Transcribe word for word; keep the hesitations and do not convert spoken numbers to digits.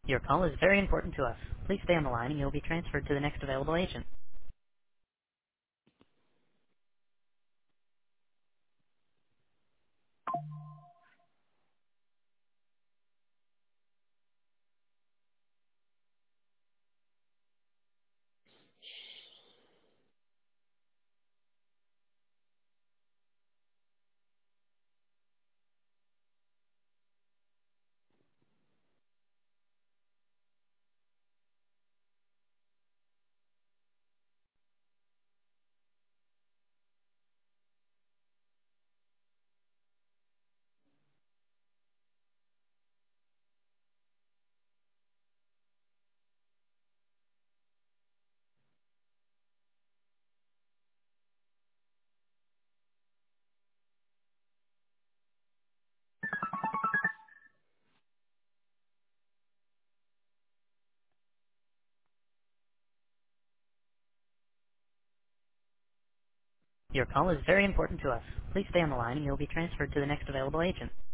Your call is very important to us. Please stay on the line and you'll be transferred to the next available agent. Your call is very important to us. Please stay on the line and you'll be transferred to the next available agent.